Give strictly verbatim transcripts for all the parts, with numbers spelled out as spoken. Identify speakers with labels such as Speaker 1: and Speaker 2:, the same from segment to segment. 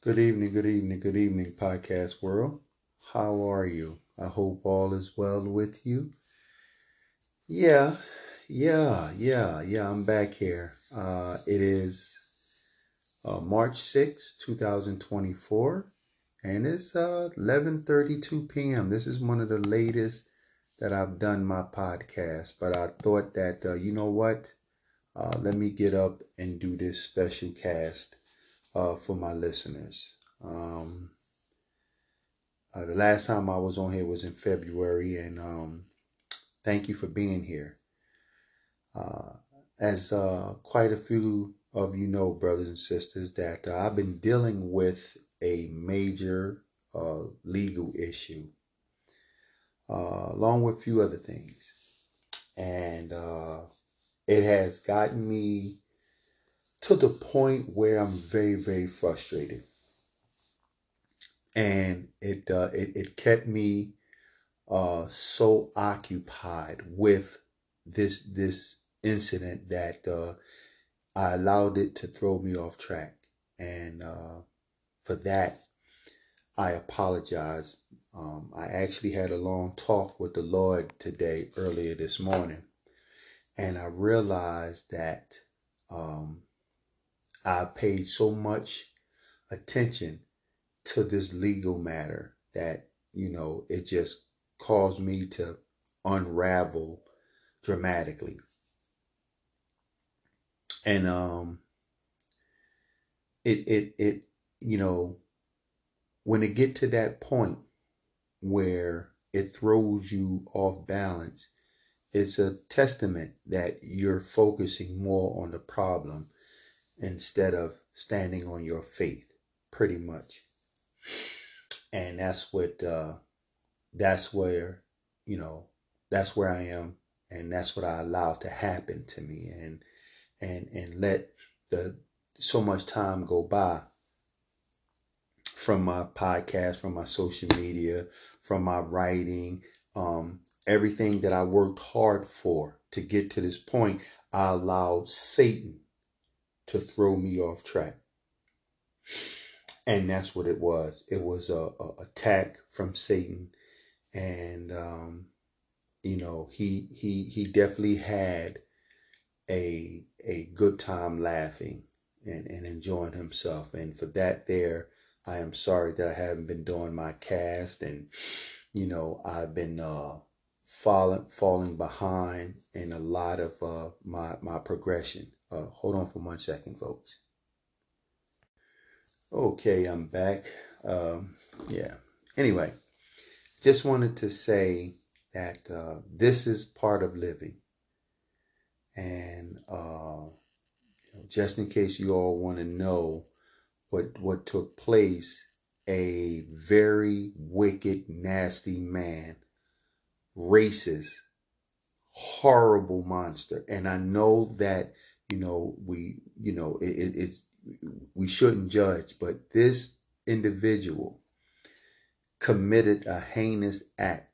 Speaker 1: Good evening, good evening, good evening, podcast world. How are you? I hope all is well with you. Yeah, yeah, yeah, yeah, I'm back here. Uh, it is uh, March sixth, twenty twenty-four, and it's uh, eleven thirty-two p m This is one of the latest that I've done my podcast, but I thought that, uh, you know what? Uh, let me get up and do this special cast uh, for my listeners. Um, Uh, the last time I was on here was in February, and um, thank you for being here. Uh, as uh, quite a few of you know, brothers and sisters, that uh, I've been dealing with a major uh, legal issue, uh, along with a few other things. And uh, it has gotten me to the point where I'm very, very frustrated. And it, uh, it, it kept me uh, so occupied with this this incident that uh, I allowed it to throw me off track, and uh, for that I apologize. Um, I actually had a long talk with the Lord today, earlier this morning, and I realized that um, I paid so much attention to this legal matter that you know it just caused me to unravel dramatically. And um it it it you know, when it get to that point where it throws you off balance, it's a testament that you're focusing more on the problem instead of standing on your faith, pretty much. And that's what uh that's where, you know, that's where I am, and that's what I allowed to happen to me, and and and let the so much time go by from my podcast, from my social media, from my writing, um, everything that I worked hard for to get to this point. I allowed Satan to throw me off track, and that's what it was. It was a, a attack from Satan, and um, you know, he he he definitely had a a good time laughing and, and enjoying himself. And for that there, I am sorry that I haven't been doing my cast, and you know, I've been uh falling falling behind in a lot of uh my my progression. Uh hold on for one second, folks. Okay, I'm back. Um yeah. Anyway, just wanted to say that uh this is part of living. And uh just in case you all want to know what what took place, a very wicked, nasty man, racist, horrible monster. And I know that, you know, we, you know, it, it, it's, we shouldn't judge, but this individual committed a heinous act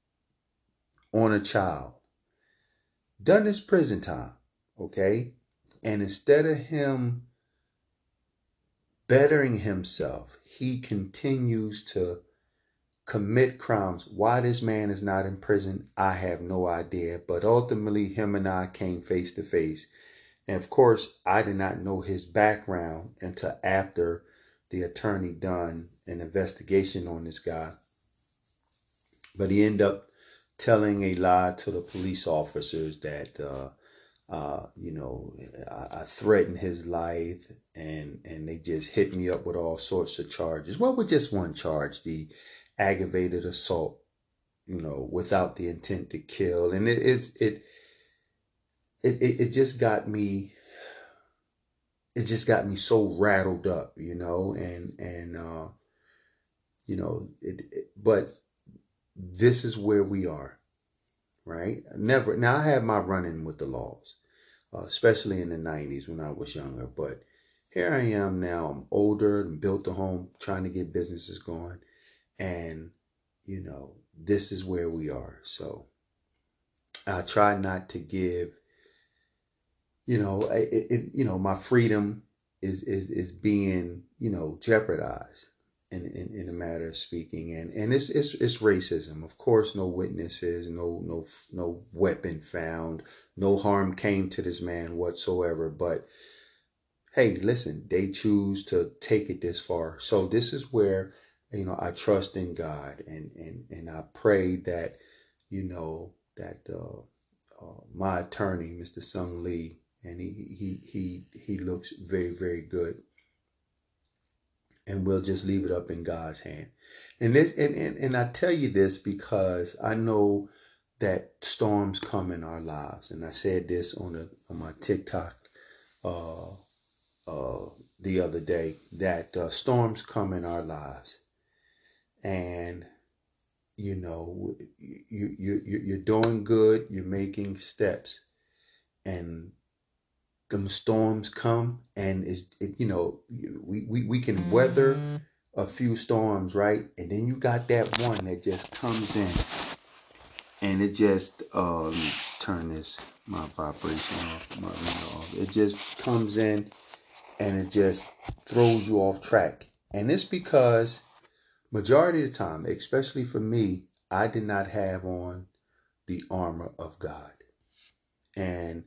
Speaker 1: on a child, done his prison time, okay? And instead of him bettering himself, he continues to commit crimes. Why this man is not in prison, I have no idea. But ultimately, him and I came face to face. And of course, I did not know his background until after the attorney done an investigation on this guy. But he ended up telling a lie to the police officers that, uh, uh, you know, I, I threatened his life, and, and they just hit me up with all sorts of charges. Well, with just one charge, the aggravated assault, you know, without the intent to kill. And it, it, it, it, it just got me it just got me so rattled up, you know, and and uh, you know, it, it, but this is where we are, right? Never. Now I had my run-in with the laws, uh, especially in the nineties when I was younger. But here I am now. I'm older and built a home, trying to get businesses going, and you know, this is where we are. So I try not to give, you know, it, it you know, my freedom is is is being, you know, jeopardized in, in, in a matter of speaking. And, and it's, it's it's racism. Of course, no witnesses, no no no weapon found, no harm came to this man whatsoever. But hey, listen, they choose to take it this far. So this is where, you know, I trust in God, and and and I pray that, you know, that uh, uh, my attorney, Mister Sung Lee, and he he he he looks very, very good. And we'll just leave it up in God's hand. And this and, and, and I tell you this because I know that storms come in our lives. And I said this on the on my TikTok uh uh the other day, that uh, storms come in our lives. And you know, you you you you're doing good, you're making steps, and them storms come, and it's it, you know, we, we we can weather a few storms, right? And then you got that one that just comes in, and it just uh let me turn this my vibration off, my ring off. It just comes in and it just throws you off track. And it's because majority of the time, especially for me, I did not have on the armor of God. And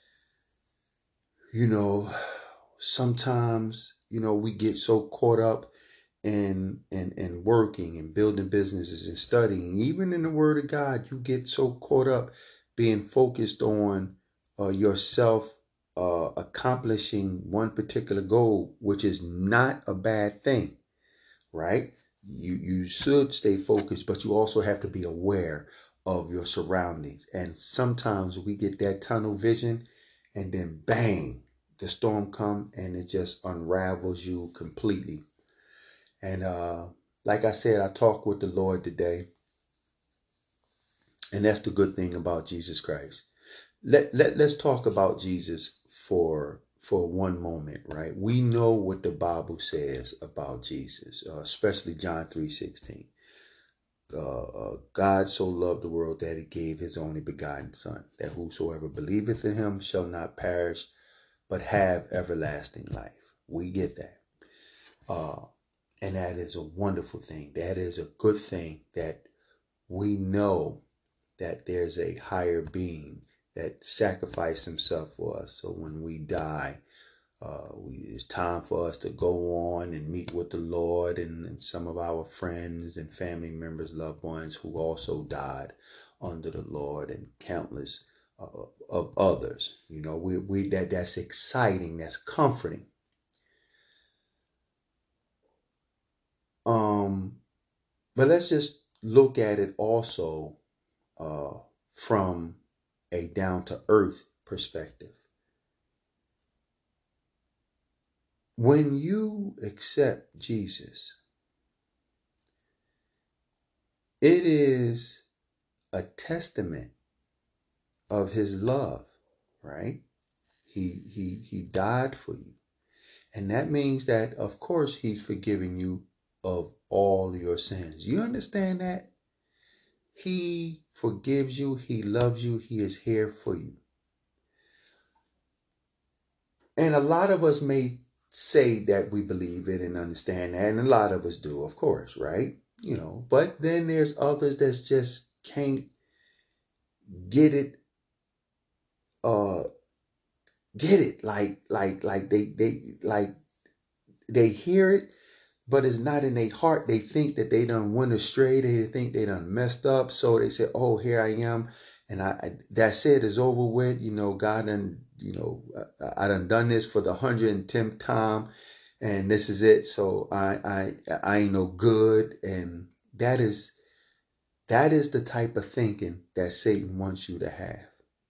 Speaker 1: you know, sometimes, you know, we get so caught up in, in, in working and building businesses and studying. Even in the Word of God, you get so caught up being focused on uh, yourself uh, accomplishing one particular goal, which is not a bad thing, right? You, you should stay focused, but you also have to be aware of your surroundings. And sometimes we get that tunnel vision, and then bang, the storm come and it just unravels you completely. And uh, like I said, I talked with the Lord today, and that's the good thing about Jesus Christ. Let, let, let's talk about Jesus for for one moment, right? We know what the Bible says about Jesus, uh, especially John three sixteen. Uh, uh, God so loved the world that he gave his only begotten Son, that whosoever believeth in him shall not perish, but have everlasting life. We get that. Uh, and that is a wonderful thing. That is a good thing, that we know that there's a higher being that sacrificed himself for us. So when we die, uh, we, it's time for us to go on and meet with the Lord, and, and some of our friends and family members, loved ones who also died under the Lord, and countless uh, of others. You know, we we that that's exciting, that's comforting. Um, but let's just look at it also uh, from a down to earth perspective. When you accept Jesus, it is a testament of his love, right? He he he died for you. And that means that, of course, he's forgiving you of all your sins. You understand that? He forgives you. He loves you. He is here for you. And a lot of us may say that we believe it and understand that, and a lot of us do, of course, right? You know, but then there's others that just can't get it, uh, get it. Like, like, like they, they, like they hear it, but it's not in their heart. They think that they done went astray. They think they done messed up. So they say, oh, here I am. And I, I that's it, it's over with. You know, God done, you know, I, I done done this for the hundred and tenth time, and this is it. So I, I, I ain't no good. And that is, that is the type of thinking that Satan wants you to have.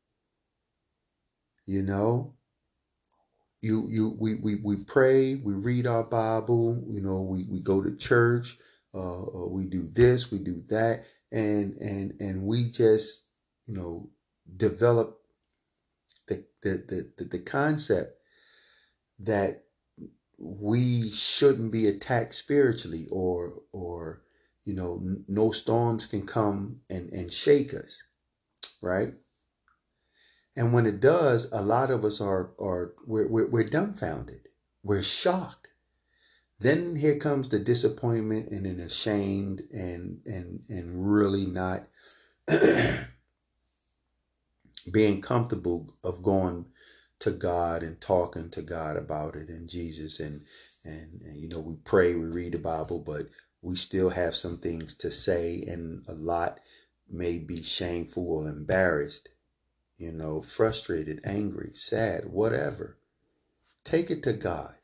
Speaker 1: You know, you, you, we, we, we pray, we read our Bible, you know, we, we go to church, uh, we do this, we do that. And, and, and we just, you know, develop the, the, the, the concept that we shouldn't be attacked spiritually, or, or, you know, no storms can come and, and shake us, right? And when it does, a lot of us are, are we're, we're, we're dumbfounded. we're shocked. Then here comes the disappointment and then ashamed and and and really not being comfortable of going to God and talking to God about it and Jesus and, and and you know, we pray, we read the Bible, but we still have some things to say, and a lot may be shameful or embarrassed, you know, frustrated, angry, sad, whatever. Take it to God.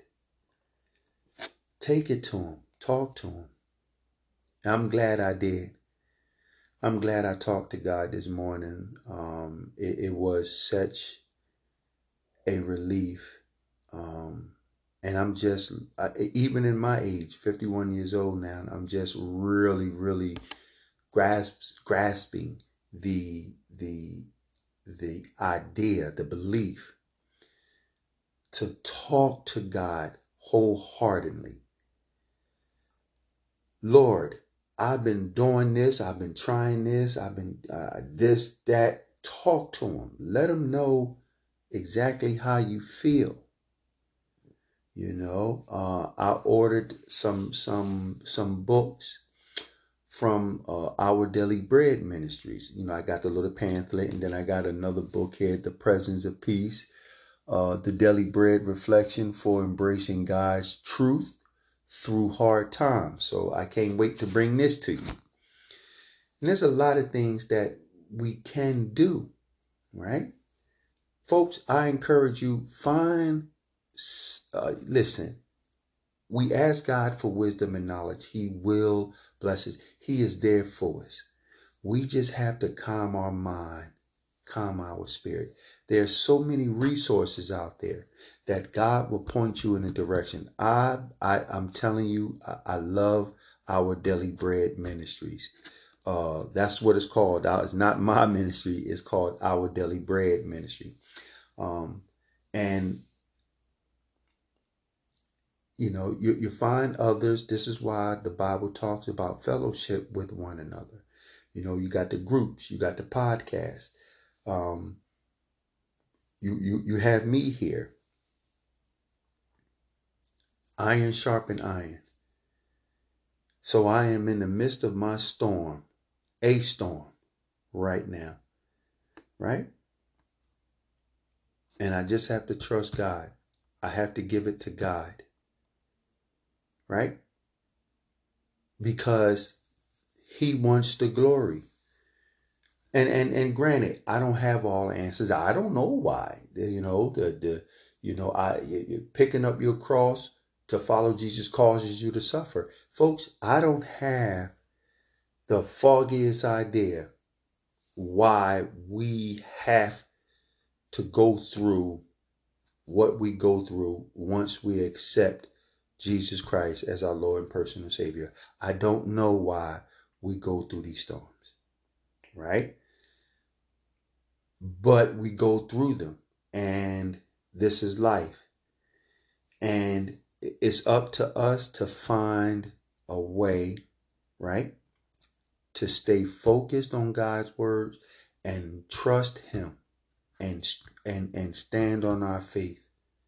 Speaker 1: Take it to him. Talk to him. I'm glad I did. I'm glad I talked to God this morning. Um, it, it was such a relief. Um, and I'm just, I, even in my age, fifty-one years old now, I'm just really, really grasp, grasping the, the, the idea, the belief to talk to God wholeheartedly. Lord, I've been doing this. I've been trying this. I've been uh, this, that. Talk to him. Let him know exactly how you feel. You know, uh, I ordered some some some books from uh, Our Daily Bread Ministries. You know, I got the little pamphlet, and then I got another book here, The Presence of Peace, uh, the Daily Bread Reflection for Embracing God's Truth Through Hard Times. So I can't wait to bring this to you. And there's a lot of things that we can do, right? Folks, I encourage you, find, uh, listen, we ask God for wisdom and knowledge. He will bless us. He is there for us. We just have to calm our mind, calm our spirit. There are so many resources out there that God will point you in a direction. I, I, I'm telling you, I, I love Our Daily Bread Ministries. Uh, that's what it's called. It's not my ministry. It's called Our Daily Bread Ministry. Um, and You know, you, you find others. This is why the Bible talks about fellowship with one another. You know, you got the groups, you got the podcast. Um, you, you, you have me here. Iron sharpen iron. So I am in the midst of my storm, a storm right now, right? And I just have to trust God. I have to give it to God, right? Because he wants the glory. And and and granted, I don't have all the answers. I don't know why. You know, the the you know, I you, picking up your cross to follow Jesus causes you to suffer. Folks, I don't have the foggiest idea why we have to go through what we go through once we accept Jesus Christ as our Lord and personal Savior. I don't know why we go through these storms, right? But we go through them, and this is life. And it's up to us to find a way, right, to stay focused on God's words and trust him and and and stand on our faith.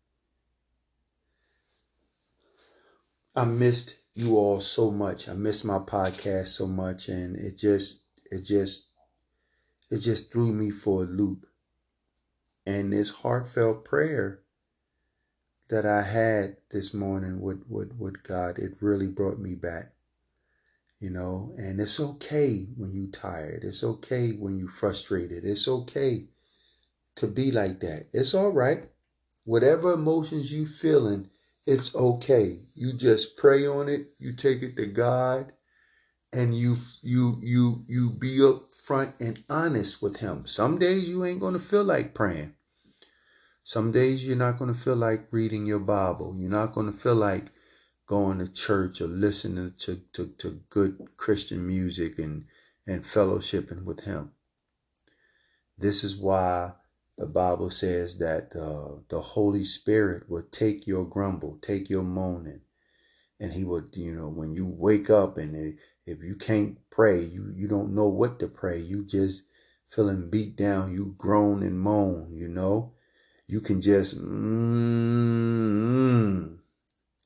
Speaker 1: I missed you all so much. I missed my podcast so much, and it just it just it just threw me for a loop. And this heartfelt prayer that I had this morning with, with, with God, it really brought me back, you know, and it's okay when you're tired. It's okay when you're frustrated. It's okay to be like that. It's all right. Whatever emotions you feeling, it's okay. You just pray on it. You take it to God, and you, you, you, you be up front and honest with him. Some days you ain't going to feel like praying. Some days you're not going to feel like reading your Bible. You're not going to feel like going to church or listening to, to, to good Christian music and, and fellowshipping with him. This is why the Bible says that uh, the Holy Spirit will take your grumble, take your moaning. And he will, you know, when you wake up and if you can't pray, you, you don't know what to pray. You just feeling beat down. You groan and moan, you know. You can just, mm,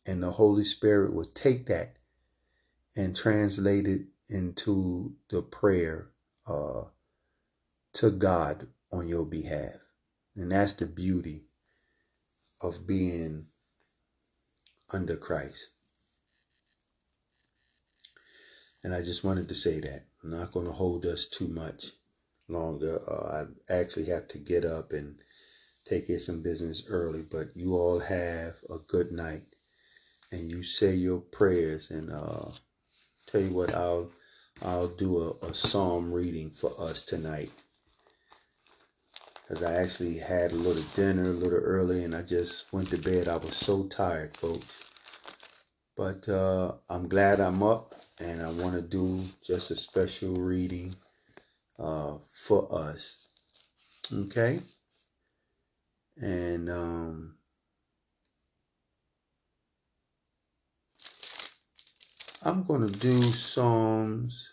Speaker 1: And the Holy Spirit will take that and translate it into the prayer uh, to God on your behalf. And that's the beauty of being under Christ. And I just wanted to say that. I'm not going to hold us too much longer. Uh, I actually have to get up and take care of some business early, but you all have a good night. And you say your prayers, and uh, tell you what, I'll I'll do a, a psalm reading for us tonight. Because I actually had a little dinner a little early, and I just went to bed. I was so tired, folks. But uh, I'm glad I'm up, and I want to do just a special reading uh, for us. Okay? And um, I'm going to do Psalms.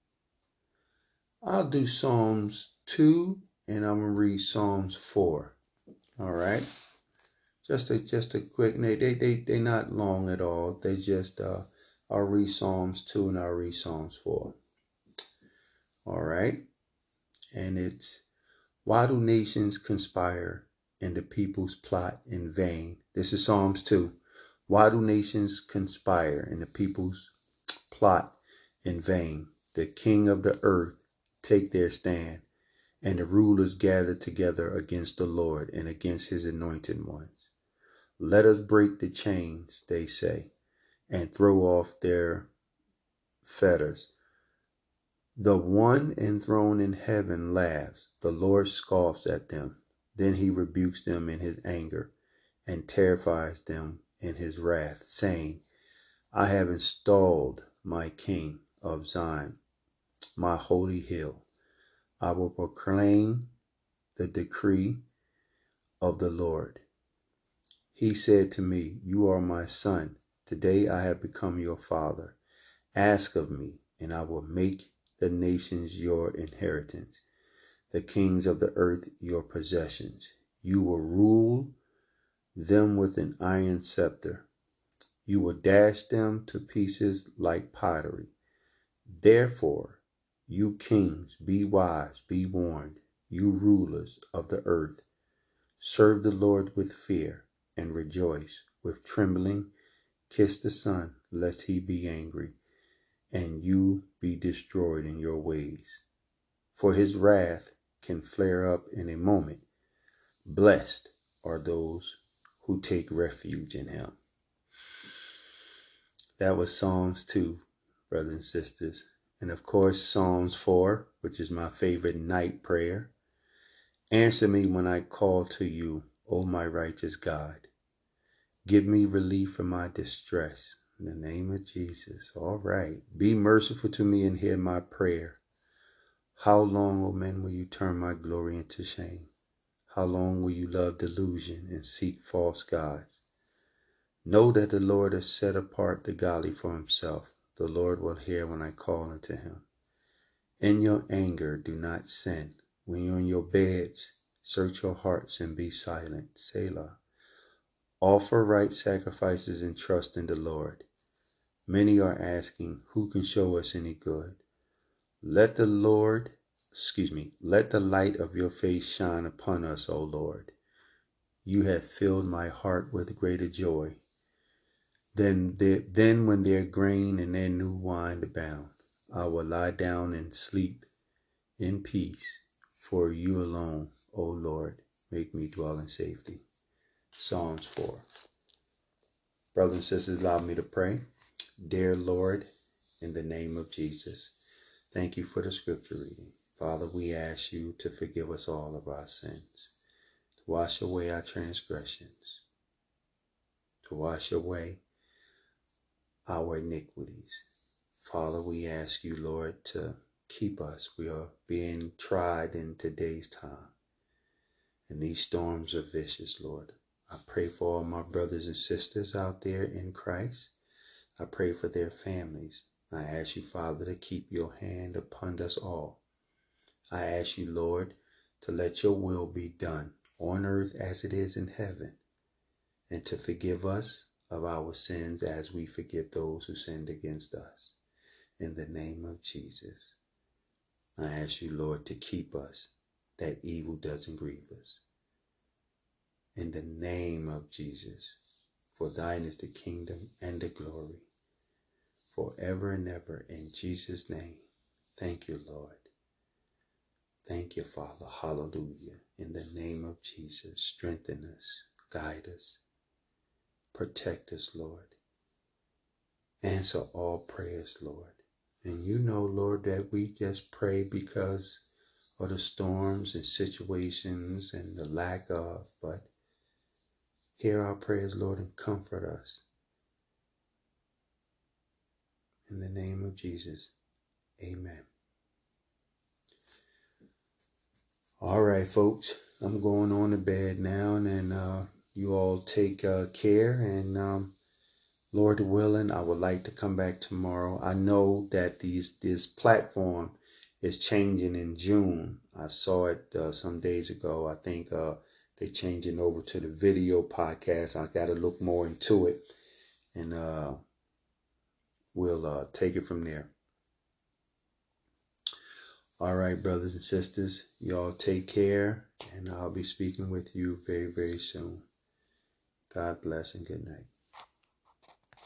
Speaker 1: I'll do Psalms two, and I'm going to read Psalms four. All right? Just a just a quick, they they they they're not long at all. They just uh, I'll read Psalms two and I'll read Psalms four. All right, and it's, why do nations conspire and the peoples plot in vain? This is Psalms two. Why do nations conspire and the peoples plot in vain? The king of the earth take their stand, and the rulers gather together against the Lord and against his anointed ones. Let us break the chains, they say, and throw off their fetters. The one enthroned in heaven laughs. The Lord scoffs at them. Then he rebukes them in his anger and terrifies them in his wrath, saying, I have installed my king of Zion, my holy hill. I will proclaim the decree of the Lord. He said to me, you are my son. Today I have become your father. Ask of me, and I will make the nations your inheritance, the kings of the earth your possessions. You will rule them with an iron scepter. You will dash them to pieces like pottery. Therefore, you kings, be wise, be warned. You rulers of the earth, serve the Lord with fear and rejoice with trembling. Kiss the Son, lest he be angry, and you be destroyed in your ways. For his wrath can flare up in a moment. Blessed are those who take refuge in him. That was Psalms two, brothers and sisters. And of course, Psalms four, which is my favorite night prayer. Answer me when I call to you, O my righteous God. Give me relief from my distress. In the name of Jesus. All right. Be merciful to me and hear my prayer. How long, O men, will you turn my glory into shame? How long will you love delusion and seek false gods? Know that the Lord has set apart the godly for himself. The Lord will hear when I call unto him. In your anger, do not sin. When you're in your beds, search your hearts and be silent. Selah. Offer right sacrifices and trust in the Lord. Many are asking, who can show us any good? Let the Lord, excuse me, let the light of your face shine upon us, O Lord. You have filled my heart with greater joy than, their, than when their grain and their new wine abound. I will lie down and sleep in peace, for you alone, O Lord, make me dwell in safety. Psalms four. Brothers and sisters, allow me to pray. Dear Lord, in the name of Jesus, thank you for the scripture reading. Father, we ask you to forgive us all of our sins, to wash away our transgressions, to wash away our iniquities. Father, we ask you, Lord, to keep us. We are being tried in today's time, and these storms are vicious, Lord. I pray for all my brothers and sisters out there in Christ. I pray for their families. I ask you, Father, to keep your hand upon us all. I ask you, Lord, to let your will be done on earth as it is in heaven, and to forgive us of our sins as we forgive those who sinned against us. In the name of Jesus, I ask you, Lord, to keep us, that evil doesn't grieve us. In the name of Jesus, for thine is the kingdom and the glory, forever and ever. In Jesus' name, thank you, Lord. Thank you, Father. Hallelujah. In the name of Jesus, strengthen us, guide us, protect us, Lord. Answer all prayers, Lord. And you know, Lord, that we just pray because of the storms and situations and the lack of, but hear our prayers, Lord, and comfort us. In the name of Jesus, amen. All right, folks, I'm going on to bed now, and uh, you all take uh, care, and um, Lord willing, I would like to come back tomorrow. I know that these this platform is changing in June. I saw it uh, some days ago. I think uh, they're changing over to the video podcast. I got to look more into it, and uh, we'll uh, take it from there. All right, brothers and sisters, y'all take care, and I'll be speaking with you very, very soon. God bless and good night.